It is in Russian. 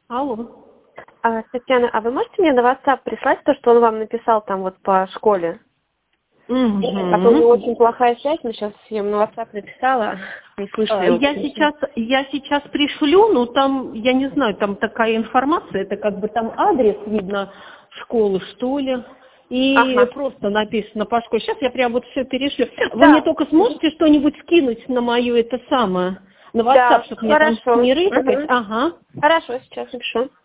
Алло. Татьяна, а вы можете мне на WhatsApp прислать то, что он вам написал там вот по школе? А то у него очень плохая связь, но сейчас я ему на WhatsApp написала, не слышно его. Я сейчас пришлю, но там, я не знаю, там такая информация, это как бы там адрес видно школы, что ли, и просто написано по школе. Сейчас я прям вот все перешлю. Вы мне только сможете что-нибудь скинуть на мою это самое, на WhatsApp, чтобы мне там не рыскать? Хорошо, сейчас напишу.